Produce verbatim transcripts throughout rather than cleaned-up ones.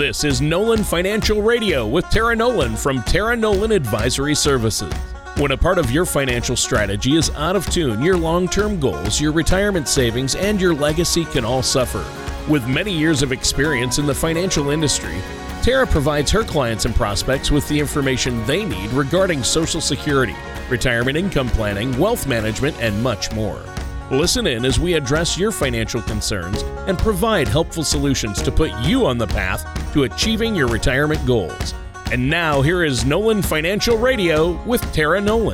This is Nolan Financial Radio with Tara Nolan from Tara Nolan Advisory Services. When a part of your financial strategy is out of tune, your long-term goals, your retirement savings, and your legacy can all suffer. With many years of experience in the financial industry, Tara provides her clients and prospects with the information they need regarding Social Security, retirement income planning, wealth management, and much more. Listen in as we address your financial concerns and provide helpful solutions to put you on the path to achieving your retirement goals. And now, here is Nolan Financial Radio with Tara Nolan.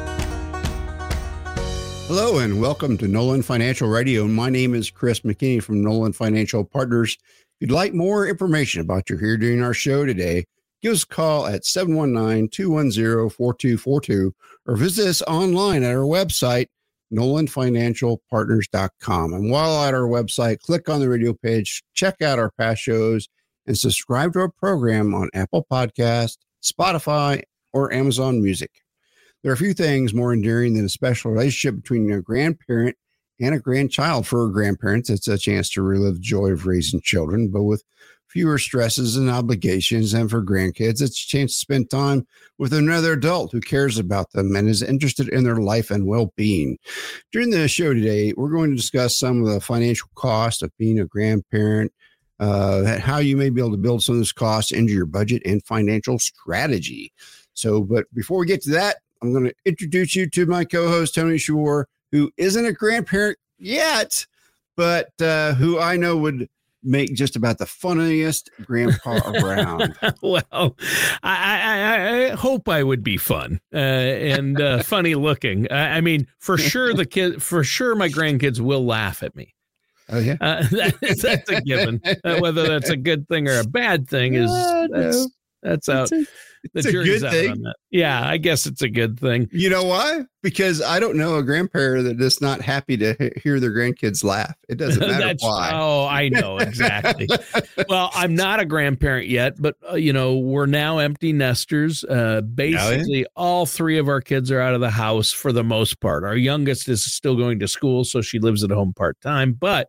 Hello, and welcome to Nolan Financial Radio. My name is Chris McKinney from Nolan Financial Partners. If you'd like more information about your here during our show today, give us a call at seven one nine, two one zero, four two four two or visit us online at our website, nolan financial partners dot com. And while at our website, click on the radio page, check out our past shows, and subscribe to our program on Apple Podcasts, Spotify, or Amazon Music. There are a few things more endearing than a special relationship between a grandparent and a grandchild. For grandparents, it's a chance to relive the joy of raising children, but with fewer stresses and obligations. And for grandkids, it's a chance to spend time with another adult who cares about them and is interested in their life and well-being. During the show today, we're going to discuss some of the financial costs of being a grandparent, uh, how you may be able to build some of those costs into your budget and financial strategy. So, but before we get to that, I'm going to introduce you to my co-host, Tony Shore, who isn't a grandparent yet, but uh, who I know would make just about the funniest grandpa around. Well, I, I, I hope I would be fun uh, and uh, funny looking. I, I mean, for sure, the kid, for sure, my grandkids will laugh at me. Oh yeah, uh, that, that's a given. Uh, whether that's a good thing or a bad thing is uh, that's, that's out. It's a, the it's a jury's good out thing. on that. Yeah, I guess it's a good thing. You know why? Because I don't know a grandparent that is not happy to he- hear their grandkids laugh. It doesn't matter why. Oh, I know exactly. Well, I'm not a grandparent yet, but uh, you know, we're now empty nesters. Uh, basically, oh, yeah? all three of our kids are out of the house for the most part. Our youngest is still going to school, so she lives at home part time. But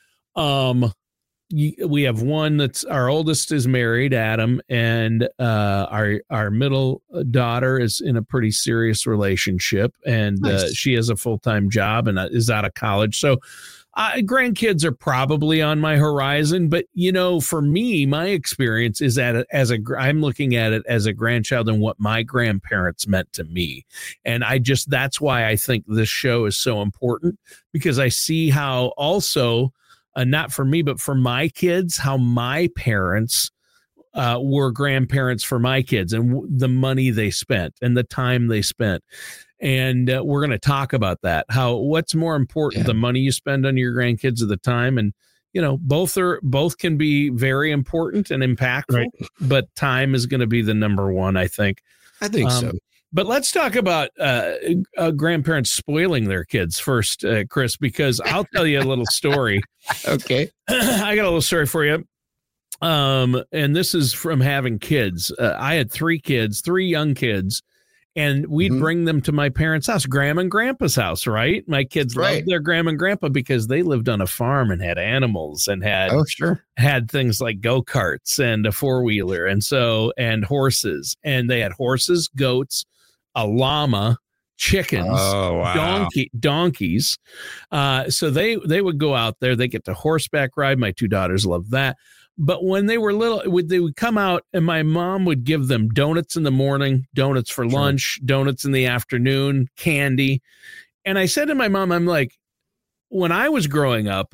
um. we have one that's our oldest is married, Adam, and uh, our our middle daughter is in a pretty serious relationship, and nice. uh, she has a full time job and is out of college. So, uh, grandkids are probably on my horizon. But you know, for me, my experience is that as a I'm looking at it as a grandchild and what my grandparents meant to me, and I just that's why I think this show is so important, because I see how also. Uh, not for me, but for my kids, how my parents uh, were grandparents for my kids and w- the money they spent and the time they spent. And uh, we're going to talk about that, how what's more important, yeah. the money you spend on your grandkids or the time. And, you know, both are both can be very important and impactful, right. But time is going to be the number one, I think. I think um, so. But let's talk about uh, uh, grandparents spoiling their kids first, uh, Chris, because I'll tell you a little story. Okay. I got a little story for you. Um, and this is from having kids. Uh, I had three kids, three young kids, and we'd mm-hmm. bring them to my parents' house, grandma and grandpa's house, right? My kids right. loved their grandma and grandpa because they lived on a farm and had animals and had oh, sure. had things like go-karts and a four-wheeler and so and horses. And they had horses, goats, a llama, chickens, oh, wow. donkey, donkeys. Uh, so they, they would go out there. They get to horseback ride. My two daughters love that. But when they were little, would they would come out and my mom would give them donuts in the morning, donuts for sure. lunch, donuts in the afternoon, candy. And I said to my mom, I'm like, when I was growing up,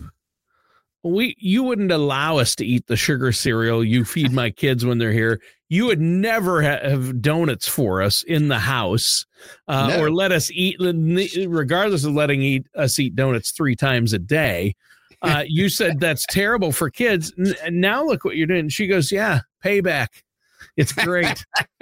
we you wouldn't allow us to eat the sugar cereal you feed my kids when they're here. You would never ha- have donuts for us in the house uh, no. or let us eat, regardless of letting eat us eat donuts three times a day. Uh, you said that's terrible for kids. N- now look what you're doing. She goes, yeah, payback. It's great.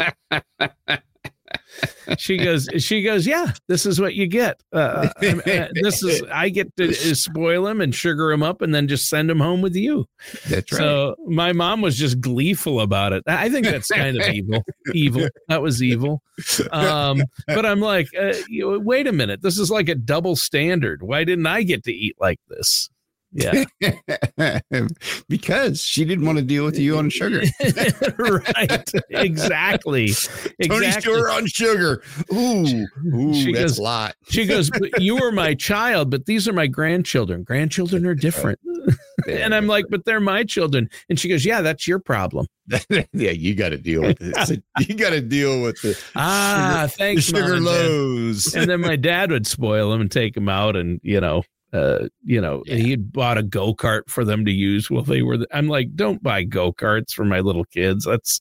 She goes, she goes, yeah, this is what you get. Uh, uh, this is, I get to spoil them and sugar them up and then just send them home with you. That's right. So my mom was just gleeful about it. I think that's kind of evil, evil. That was evil. Um, but I'm like, uh, wait a minute. This is like a double standard. Why didn't I get to eat like this? Yeah. Because she didn't want to deal with you on sugar. Right. Exactly. Tony Exactly. Stewart on sugar. Ooh, ooh She that's goes- a lot. She goes, "But you were my child, but these are my grandchildren. Grandchildren are different." And I'm like, "But they're my children." And she goes, "Yeah, that's your problem." Yeah, you got to deal with it. You got to deal with the Ah, sugar, thanks, the sugar Mom and Dad. lows. And then my dad would spoil them and take them out, and you know, uh, you know, Yeah. he had bought a go kart for them to use while they were. I'm like, don't buy go karts for my little kids. That's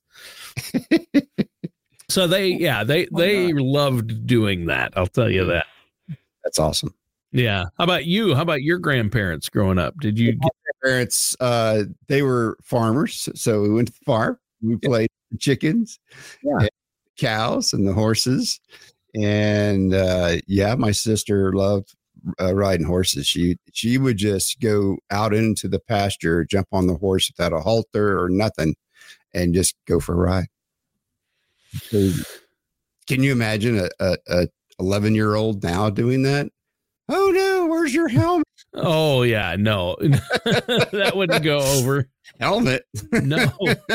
so they, yeah, they Why they loved doing that. I'll tell you that. That's awesome. Yeah. How about you? How about your grandparents growing up? Did you? My parents, uh, they were farmers, so we went to the farm. We played the chickens, Yeah. and cows, and the horses. And uh, yeah, my sister loved uh, riding horses. She she would just go out into the pasture, jump on the horse without a halter or nothing, and just go for a ride. So, can you imagine a, a, a eleven year old now doing that? Oh no, where's your helmet? Oh yeah, no, that wouldn't go over. Helmet. No.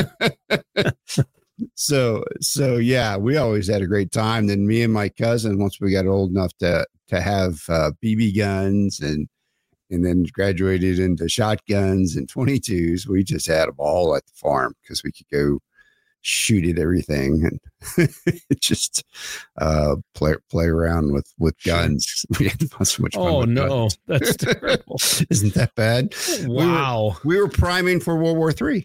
So so yeah, we always had a great time. Then me and my cousin, once we got old enough to to have uh, B B guns and and then graduated into shotguns and twenty-twos, we just had them all at the farm because we could go shoot at everything and just uh, play play around with with guns. We had so much fun. Oh with no, guns. that's terrible. Isn't that bad? Wow. We were, we were priming for World War Three.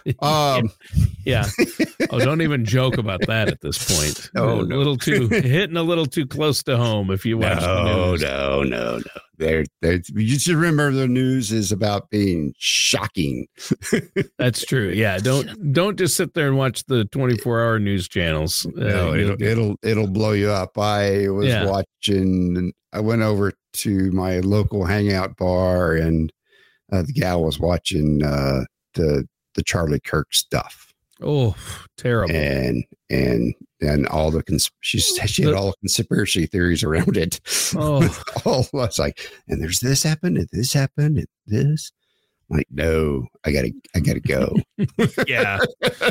Um, yeah. Oh, don't even joke about that at this point. No, a no. little too hitting a little too close to home. If you watch the no, news. no, no, no. There, there. You just remember the news is about being shocking. That's true. Yeah, don't don't just sit there and watch the twenty-four hour news channels. Uh, No, you'll it'll, get- it'll it'll blow you up. I was Yeah. watching. I went over to my local hangout bar, and uh, the gal was watching uh, the the Charlie Kirk stuff, oh, terrible. and and and all the cons- she she had all the conspiracy theories around it. Oh. all I was like, and there's this happened, and this happened, and this. I'm like, no, I gotta, I gotta go. Yeah,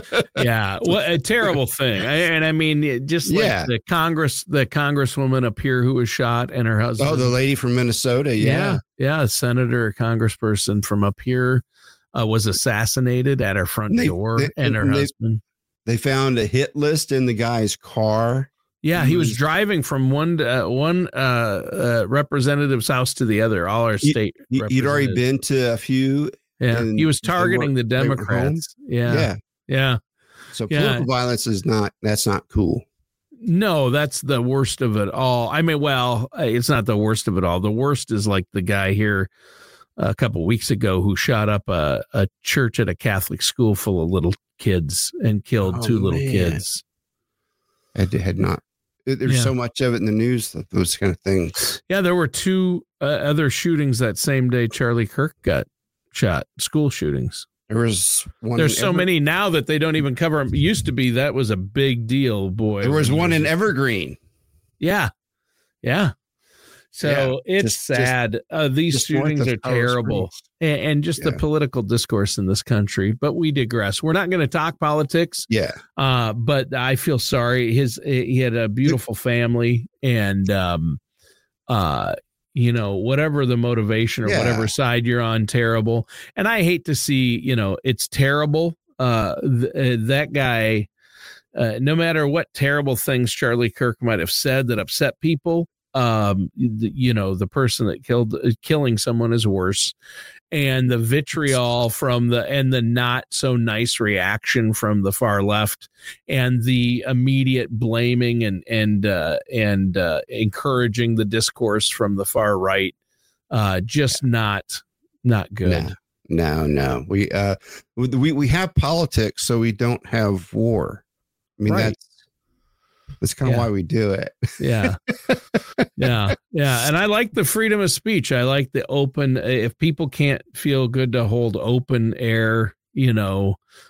yeah. What a terrible thing. I, and I mean, it just like Yeah. the Congress, the Congresswoman up here who was shot, and her husband. Oh, the lady from Minnesota. Yeah. yeah, yeah. A senator, a congressperson from up here uh, was assassinated at her front They- door, they- and her they- husband. They found a hit list in the guy's car. Yeah, he was was- driving from one uh, one uh, uh, representative's house to the other. All our He- state. He, he'd already representatives. been to a few. Yeah, and he was they targeting the weren't- they were home. Democrats. Yeah, Yeah. yeah. So Yeah. political violence is not, that's not cool. No, that's the worst of it all. I mean, well, it's not the worst of it all. The worst is like the guy here a couple weeks ago who shot up a, a church at a Catholic school full of little kids and killed Oh, two little man. kids. I d- had not. There's Yeah. so much of it in the news, that those kind of things. Yeah, there were two uh, other shootings that same day Charlie Kirk got shot, school shootings. There was one. There's in so Ever- many now that they don't even cover them. Used to be that was a big deal, boy. There was when one in there's- Evergreen. Yeah. Yeah. So Yeah, it's just- just- sad. uh, these just north shootings of are Colorado terrible. Springs. And, and just the Yeah. political discourse in this country. But we digress. We're not going to talk politics. Yeah. Uh, but I feel sorry. His he had a beautiful family, and um, uh, you know, whatever the motivation or Yeah. whatever side you're on, terrible. And I hate to see, you know, it's terrible. Uh, th- uh that guy, uh, no matter what terrible things Charlie Kirk might have said that upset people, um, the, you know, the person that killed killing someone is worse. And the vitriol from the and the not so nice reaction from the far left, and the immediate blaming and and uh, and uh, encouraging the discourse from the far right, uh, just not not good. No, no, no. We uh we we have politics, so we don't have war. I mean, Right. that's that's kind of Yeah. why we do it. Yeah, yeah, yeah. And I like the freedom of speech. I like the open. If people can't feel good to hold open air, you know,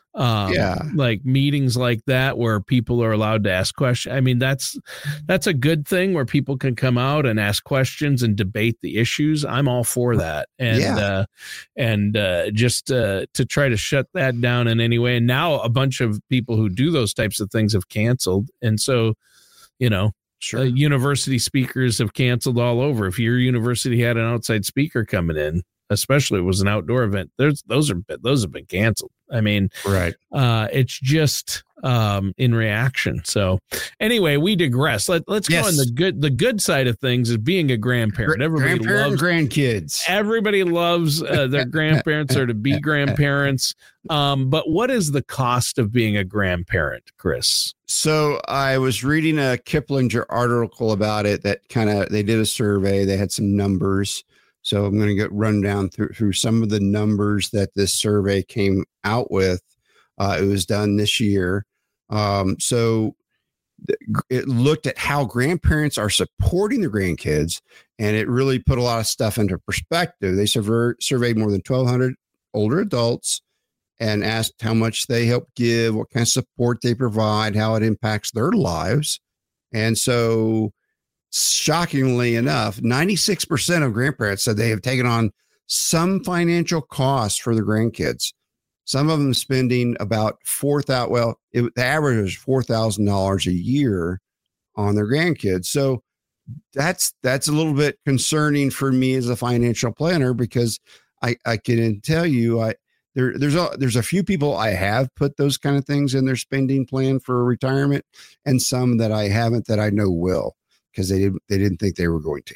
Um, yeah. like meetings like that where people are allowed to ask questions. I mean, that's, that's a good thing where people can come out and ask questions and debate the issues. I'm all for that. And, Yeah. uh, and, uh, just, uh, to try to shut that down in any way. And now a bunch of people who do those types of things have canceled. And so, you know, Sure. uh, university speakers have canceled all over. If your university had an outside speaker coming in, especially if it was an outdoor event, there's those are those have been canceled. I mean, right. Uh, it's just um, in reaction. So anyway, we digress. Let, let's yes. go on the good. The good side of things is being a grandparent. Everybody Grandparent, loves grandkids. Everybody loves uh, their grandparents or to be grandparents. Um, but what is the cost of being a grandparent, Chris? So I was reading a Kiplinger article about it that kind of, they did a survey. They had some numbers. So I'm going to get run down through, through some of the numbers that this survey came out with. Uh, it was done this year. Um, so th- it looked at how grandparents are supporting their grandkids, and it really put a lot of stuff into perspective. They survey, surveyed more than twelve hundred older adults and asked how much they help give, what kind of support they provide, how it impacts their lives. And so shockingly enough, ninety-six percent of grandparents said they have taken on some financial costs for their grandkids. Some of them spending about four thousand. Well, it, the average is four thousand dollars a year on their grandkids. So that's that's a little bit concerning for me as a financial planner, because I, I can tell you, I there there's a there's a few people I have put those kind of things in their spending plan for retirement, and some that I haven't that I know will, because they didn't they didn't think they were going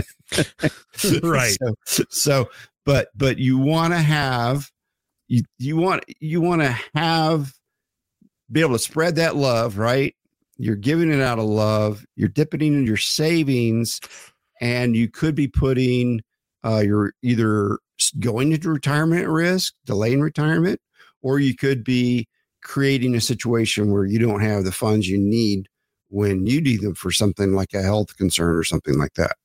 to. Right. So, so but but you want to have you you want you want to have be able to spread that love, right? You're giving it out of love. You're dipping into your savings, and you could be putting uh, you're either going into retirement at risk, delaying retirement, or you could be creating a situation where you don't have the funds you need when you need them for something like a health concern or something like that.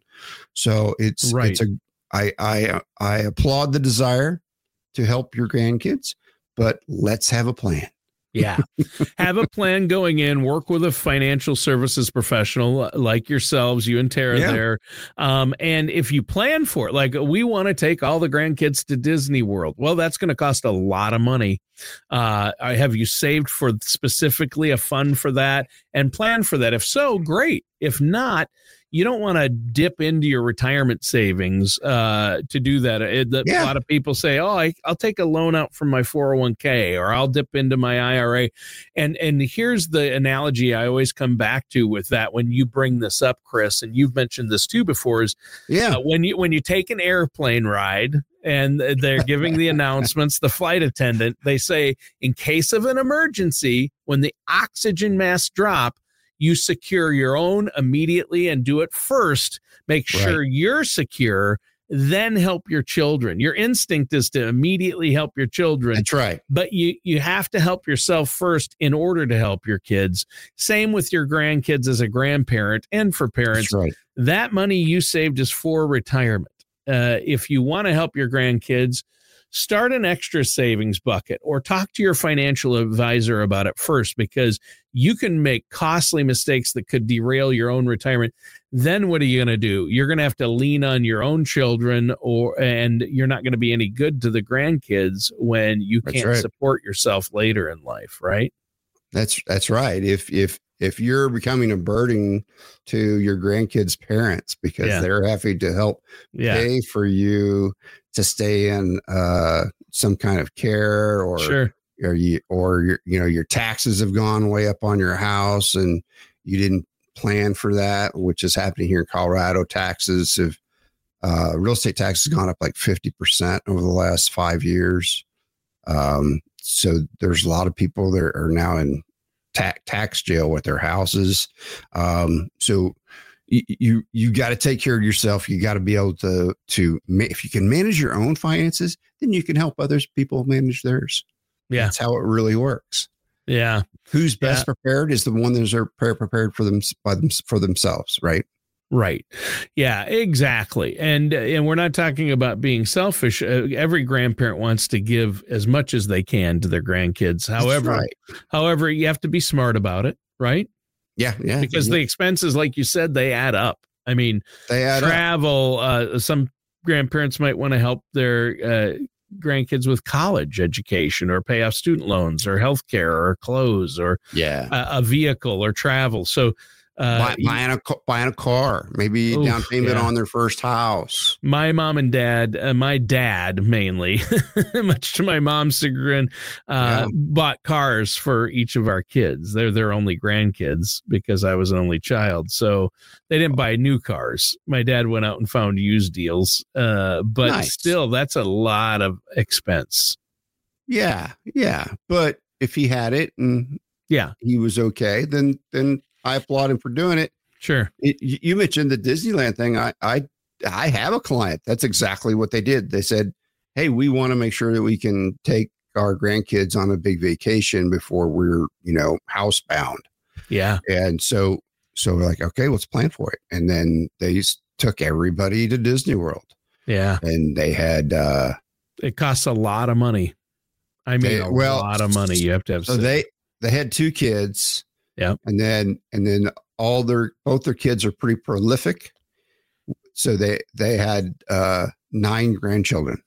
So it's right. it's a I I I applaud the desire to help your grandkids, but let's have a plan. Yeah. Have a plan going in, work with a financial services professional like yourselves, you and Tara yeah. there. Um, and if you plan for it, like we want to take all the grandkids to Disney World. Well, that's going to cost a lot of money. Uh, have you saved for specifically a fund for that and plan for that? If so, great. If not, you don't want to dip into your retirement savings uh, to do that. It, the, yeah. A lot of people say, oh, I, I'll take a loan out from my four oh one k, or I'll dip into my I R A. And, and here's the analogy I always come back to with that when you bring this up, Chris, and you've mentioned this too before, is yeah. uh, when you when you take an airplane ride and they're giving the announcements, the flight attendant, they say, in case of an emergency, when the oxygen mask drop, you secure your own immediately and do it first. Make sure right. you're secure, then help your children. Your instinct is to immediately help your children. That's right. But you, you have to help yourself first in order to help your kids. Same with your grandkids as a grandparent and for parents. That's right. That money you saved is for retirement. Uh, if you want to help your grandkids, start an extra savings bucket or talk to your financial advisor about it first, because you can make costly mistakes that could derail your own retirement. Then what are you going to do? You're going to have to lean on your own children, or and you're not going to be any good to the grandkids when you that's can't right. support yourself later in life, right? That's that's right. If if if you're becoming a burden to your grandkids' parents because yeah. they're having to help yeah. pay for you to stay in uh, some kind of care, or sure. or you or your you know your taxes have gone way up on your house and you didn't plan for that, which is happening here in Colorado. Taxes have uh, real estate taxes have gone up like fifty percent over the last five years. Um, so there's a lot of people that are now in tax tax jail with their houses. Um, so you you, you got to take care of yourself. You got to be able to to if you can manage your own finances, then you can help others people manage theirs. Yeah, that's how it really works. Yeah, who's best yeah. prepared is the one that is prepared for them by them for themselves, right? Right. Yeah, exactly. And and we're not talking about being selfish. Uh, every grandparent wants to give as much as they can to their grandkids. However, right. however, you have to be smart about it, right? Yeah, yeah. Because yeah. the expenses, like you said, they add up. I mean, they add travel, uh, some grandparents might want to help their uh, grandkids with college education or pay off student loans or healthcare or clothes or yeah. a, a vehicle or travel. So Uh, Buy, buying a buying a car, maybe oof, down payment yeah. on their first house. My mom and dad, uh, my dad mainly, much to my mom's chagrin, uh, yeah. bought cars for each of our kids. They're their only grandkids because I was an only child, so they didn't buy new cars. My dad went out and found used deals, uh, but nice. Still, that's a lot of expense. Yeah, yeah, but if he had it and yeah, he was okay, then then. I applaud him for doing it. Sure. It, you mentioned the Disneyland thing. I, I, I have a client. That's exactly what they did. They said, "Hey, we want to make sure that we can take our grandkids on a big vacation before we're, you know, housebound." Yeah. And so, so we're like, okay, let's plan for it. And then they just took everybody to Disney World. Yeah. And they had, uh, it costs a lot of money. I mean, they, a well, lot of money. You have to have. So they, they had two kids. Yeah. And then, and then all their, both their kids are pretty prolific. So they, they had, uh, nine grandchildren.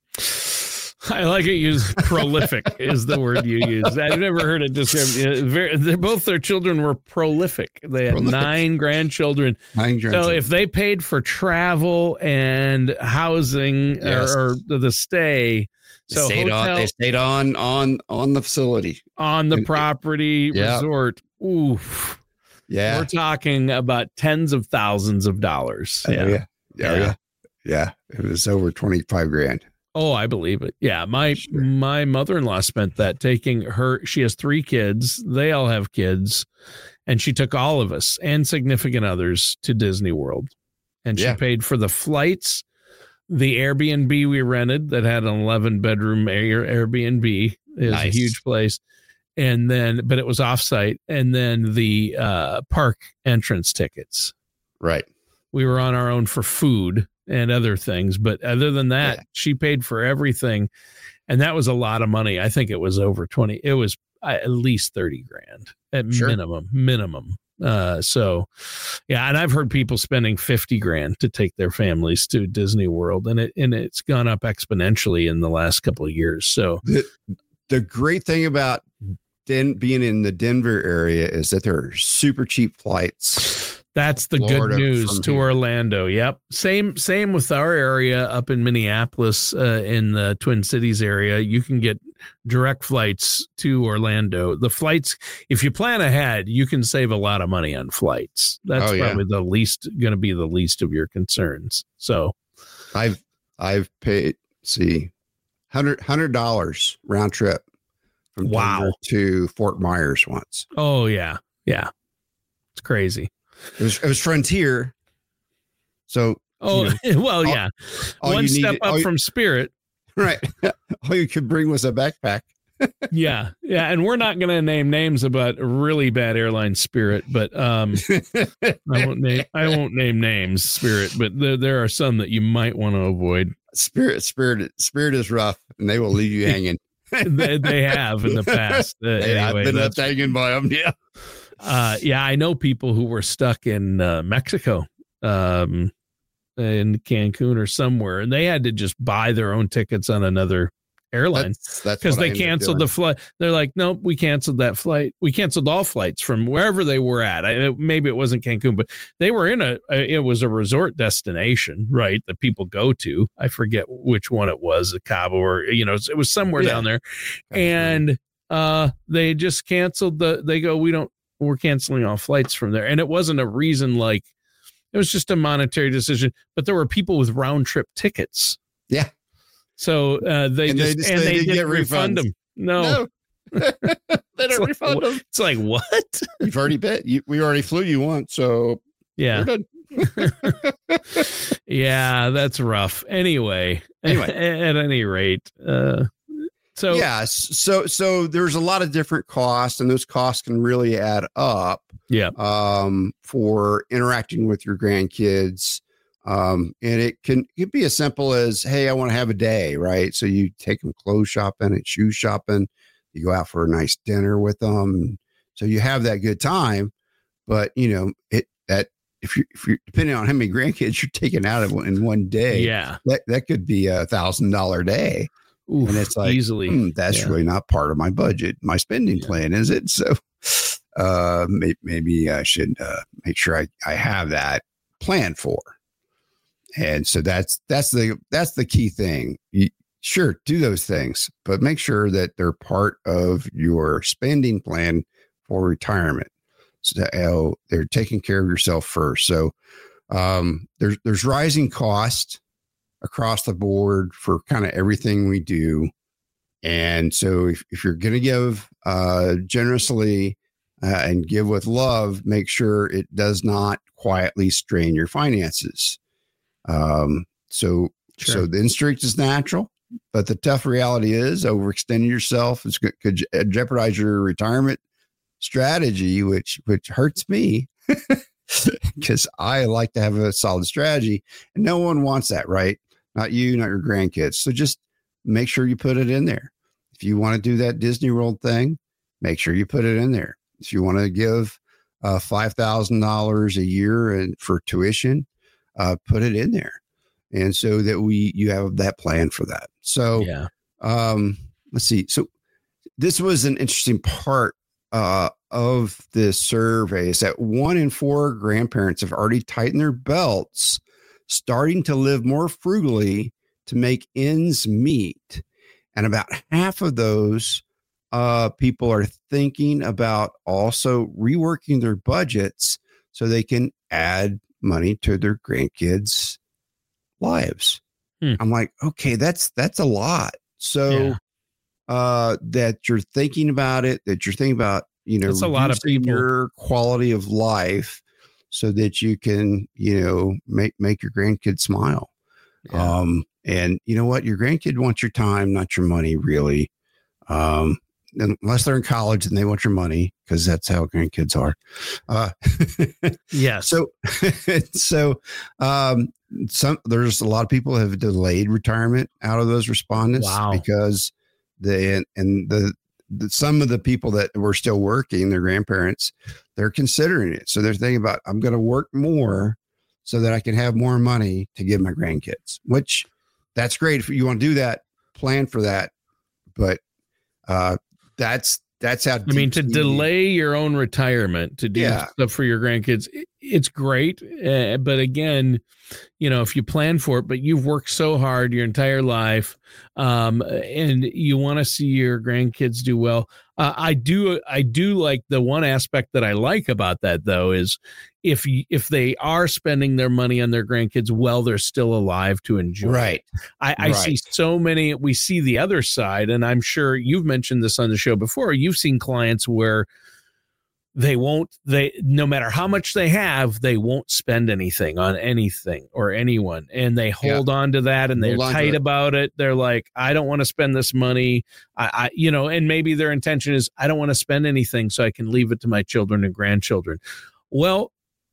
I like it. Use prolific is the word you use. I've never heard it described. They're, both their children were prolific. They had prolific. nine grandchildren. Nine grandchildren. So if they paid for travel and housing yes. or, or the stay, They so stayed hotel, on. They stayed on on on the facility, on the property, yeah. resort. Oof. Yeah, we're talking about tens of thousands of dollars. Oh, yeah. yeah, yeah, yeah, yeah. It was over twenty-five grand. Oh, I believe it. Yeah, my sure. my mother-in-law spent that taking her. She has three kids. They all have kids, and she took all of us and significant others to Disney World, and she yeah. paid for the flights. The Airbnb we rented that had an eleven bedroom Air Airbnb is nice. A huge place. And then, but it was offsite. And then the uh, park entrance tickets. Right. We were on our own for food and other things. But other than that, yeah. she paid for everything. And that was a lot of money. I think it was over twenty. It was at least thirty grand at sure. minimum, minimum. Uh, so yeah. And I've heard people spending fifty grand to take their families to Disney World, and it, and it's gone up exponentially in the last couple of years. So the, the great thing about Den, being in the Denver area is that there are super cheap flights. That's the Florida good news to here. Orlando. Yep. Same, same with our area up in Minneapolis, uh, in the Twin Cities area. You can get direct flights to Orlando. The flights, if you plan ahead, you can save a lot of money on flights. That's oh, probably yeah. the least going to be the least of your concerns. So I've, I've paid, see, hundred, hundred dollars round trip from wow. Denver to Fort Myers once. Oh yeah. Yeah. It's crazy. It was, it was Frontier. So, oh, you know, well, all, yeah. All One step needed, up from you, Spirit. Right. All you could bring was a backpack. yeah. Yeah. And we're not going to name names about really bad airline Spirit, but um, I won't name, I won't name names Spirit, but there, there are some that you might want to avoid. Spirit, Spirit, Spirit is rough and they will leave you hanging. they, they have in the past. Uh, hey, anyway, I've been left hanging by them. Yeah. Uh, yeah, I know people who were stuck in uh, Mexico, um, in Cancun or somewhere, and they had to just buy their own tickets on another airline because they canceled the flight. They're like, nope, we canceled that flight. We canceled all flights from wherever they were at. I, maybe it wasn't Cancun, but they were in a, it was a resort destination, right? That people go to. I forget which one it was, a Cabo or, you know, it was somewhere yeah. down there. And uh, they just canceled the, they go, we don't, we're canceling all flights from there. And it wasn't a reason like, it was just a monetary decision, but there were people with round trip tickets. Yeah. So uh, they and just, they, just, and they, they didn't refund refunds. them. No. no. They don't it's refund like, them. It's like, what? You've already bet. You, we already flew you once. So yeah. We're done. Yeah, that's rough. Anyway, anyway, at any rate, uh, So yes, so so there's a lot of different costs, and those costs can really add up. Yeah. Um, for interacting with your grandkids, um, and it can it can be as simple as, hey, I want to have a day, right? So you take them clothes shopping and shoe shopping. You go out for a nice dinner with them, so you have that good time. But you know it that if you if you're depending on how many grandkids you're taking out of in one day, yeah, that that could be a thousand dollar day. Oof, and it's like, easily. Hmm, that's yeah. really not part of my budget, my spending yeah. plan, is it? So uh, may, maybe I should uh, make sure I, I have that planned for. And so that's that's the that's the key thing. You, sure, do those things, but make sure that they're part of your spending plan for retirement. So uh, they're taking care of yourself first. So um, there's there's rising costs across the board for kind of everything we do. And so if, if you're going to give uh, generously uh, and give with love, make sure it does not quietly strain your finances. Um, so, sure. so the instinct is natural, but the tough reality is overextending yourself is could, could jeopardize your retirement strategy, which, which hurts me because I like to have a solid strategy, and no one wants that, right? Not you, not your grandkids. So just make sure you put it in there. If you want to do that Disney World thing, make sure you put it in there. If you want to give uh, five thousand dollars a year and for tuition, uh, put it in there. And so that we, you have that plan for that. So yeah. um, let's see. So this was an interesting part uh, of this survey, is that one in four grandparents have already tightened their belts, starting to live more frugally to make ends meet. And about half of those uh, people are thinking about also reworking their budgets so they can add money to their grandkids' lives. Hmm. I'm like, okay, that's, that's a lot. So yeah. uh, that you're thinking about it, that you're thinking about, you know, that's a lot of people. Your quality of life, so that you can, you know, make, make your grandkids smile. Yeah. Um, and you know what? Your grandkid wants your time, not your money, really. Um, unless they're in college and they want your money, because that's how grandkids are. Uh, yes. So, so, um, some, there's a lot of people have delayed retirement out of those respondents. Wow. Because they, and the, the, some of the people that were still working, their grandparents, they're considering it. So they're thinking about, I'm going to work more so that I can have more money to give my grandkids, which that's great. If you want to do that, plan for that. But uh, that's, that's how, I mean, to delay your own retirement, to do yeah. stuff for your grandkids, it's great. Uh, but again, you know, if you plan for it, but you've worked so hard your entire life, um, and you want to see your grandkids do well. Uh, I do. I do like the one aspect that I like about that, though, is if you, if they are spending their money on their grandkids while they're still alive to enjoy. Right. I, I right. see so many. We see the other side, and I'm sure you've mentioned this on the show before. You've seen clients where they won't, they, no matter how much they have, they won't spend anything on anything or anyone. And they hold yeah. on to that, and they're tight about it. They're like, I don't want to spend this money. I, I, you know, and maybe their intention is, I don't want to spend anything so I can leave it to my children and grandchildren. Well,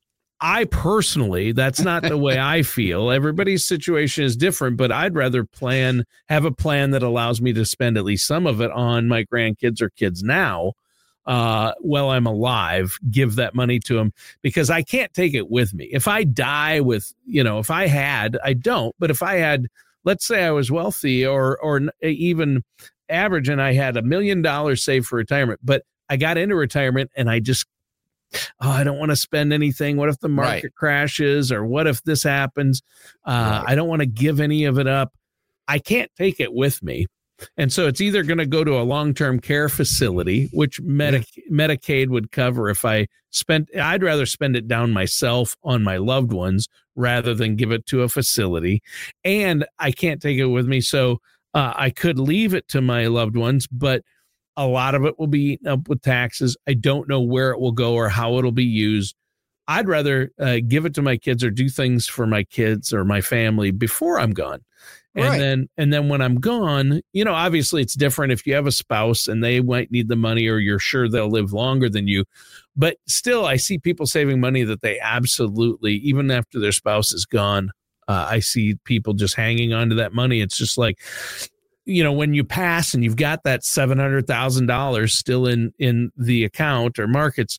I personally, that's not the way I feel. Everybody's situation is different, but I'd rather plan, have a plan that allows me to spend at least some of it on my grandkids or kids now. Uh, while I'm alive, give that money to them, because I can't take it with me. If I die with, you know, if I had, I don't, but if I had, let's say I was wealthy or, or even average and I had a million dollars saved for retirement, but I got into retirement and I just, oh, I don't want to spend anything. What if the market right. crashes, or what if this happens? Uh, right. I don't want to give any of it up. I can't take it with me. And so it's either going to go to a long-term care facility, which Medi- yeah. Medicaid would cover if I spent, I'd rather spend it down myself on my loved ones rather than give it to a facility. And I can't take it with me. So uh, I could leave it to my loved ones, but a lot of it will be eaten up with taxes. I don't know where it will go or how it'll be used. I'd rather uh, give it to my kids or do things for my kids or my family before I'm gone. And right. then, and then when I'm gone, you know, obviously it's different if you have a spouse and they might need the money or you're sure they'll live longer than you. But still, I see people saving money that they absolutely, even after their spouse is gone, uh, I see people just hanging on to that money. It's just like, you know, when you pass and you've got that seven hundred thousand dollars still in, in the account or markets,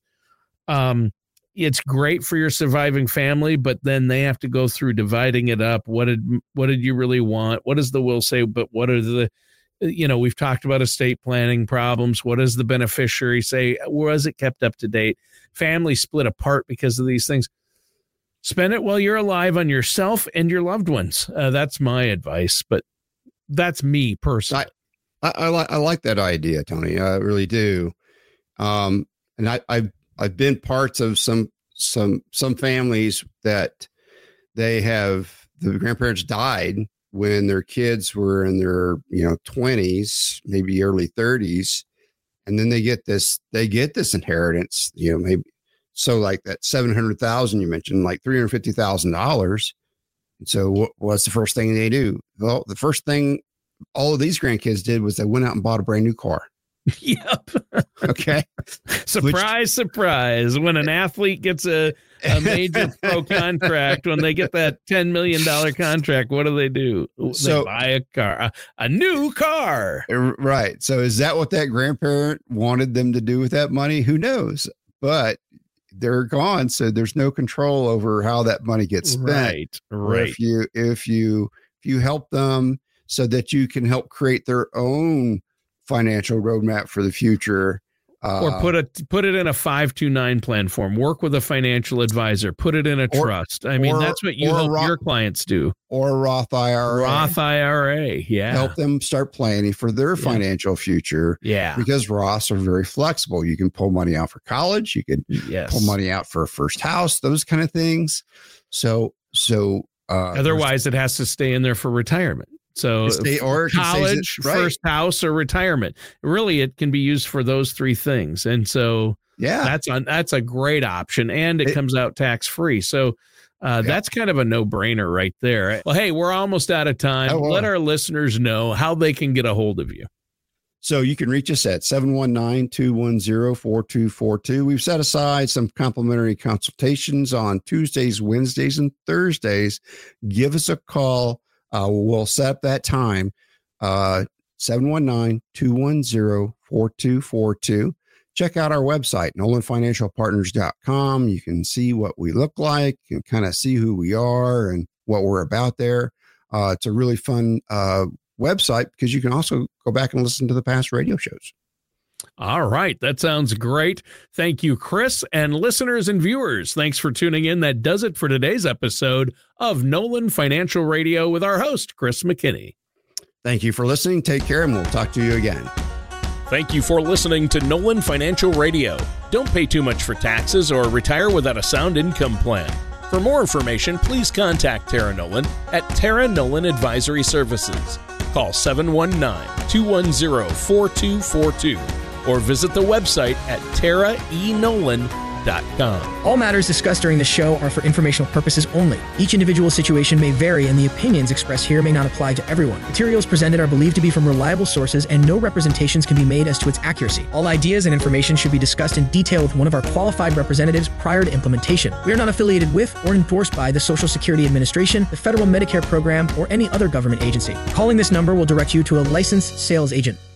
um, it's great for your surviving family, but then they have to go through dividing it up. What did, what did you really want? What does the will say? But what are the, you know, we've talked about estate planning problems. What does the beneficiary say? Was it kept up to date? Families split apart because of these things. Spend it while you're alive on yourself and your loved ones. Uh, that's my advice, but that's me personally. I, I, I like, I like that idea, Tony. I really do. Um, and I, I've, I've been parts of some, some, some families that they have, the grandparents died when their kids were in their, you know, twenties, maybe early thirties. And then they get this, they get this inheritance, you know, maybe. So like that seven hundred thousand you mentioned, like three hundred fifty thousand dollars. And so what, what's the first thing they do? Well, the first thing all of these grandkids did was they went out and bought a brand new car. Yep. Okay. Surprise, Which, surprise. When an athlete gets a, a major pro contract, when they get that ten million dollars contract, what do they do? So, they buy a car, a, a new car. Right. So is that what that grandparent wanted them to do with that money? Who knows? But they're gone. So there's no control over how that money gets spent. Right. Right. If you, if you, if you help them so that you can help create their own financial roadmap for the future, uh, or put it put it in a five two nine plan form. Work with a financial advisor. Put it in a or, trust. I mean, or, that's what you help Roth, your clients do. Or a Roth I R A. Roth I R A. Yeah. Help them start planning for their yeah. financial future. Yeah. Because Roths are very flexible. You can pull money out for college. You can yes. pull money out for a first house. Those kind of things. So so. Uh, Otherwise, it has to stay in there for retirement. So stay, or college, it, right. first house, or retirement. Really, it can be used for those three things. And so yeah, that's a, that's a great option. And it, it comes out tax free. So uh, yeah. that's kind of a no brainer right there. Well, hey, we're almost out of time. Oh, well. Let our listeners know how they can get a hold of you. So you can reach us at seven one nine, two one zero, four two four two. We've set aside some complimentary consultations on Tuesdays, Wednesdays, and Thursdays. Give us a call. Uh, we'll set up that time, uh, seven one nine, two one zero, four two four two. Check out our website, nolan financial partners dot com. You can see what we look like and kind of see who we are and what we're about there. Uh, it's a really fun uh, website because you can also go back and listen to the past radio shows. All right. That sounds great. Thank you, Chris. And listeners and viewers, thanks for tuning in. That does it for today's episode of Nolan Financial Radio with our host, Chris McKinney. Thank you for listening. Take care, and we'll talk to you again. Thank you for listening to Nolan Financial Radio. Don't pay too much for taxes or retire without a sound income plan. For more information, please contact Tara Nolan at Tara Nolan Advisory Services. Call seven one nine, two one zero, four two four two. Or visit the website at tara e nolan dot com. All matters discussed during the show are for informational purposes only. Each individual situation may vary, and the opinions expressed here may not apply to everyone. Materials presented are believed to be from reliable sources, and no representations can be made as to its accuracy. All ideas and information should be discussed in detail with one of our qualified representatives prior to implementation. We are not affiliated with or endorsed by the Social Security Administration, the Federal Medicare Program, or any other government agency. Calling this number will direct you to a licensed sales agent.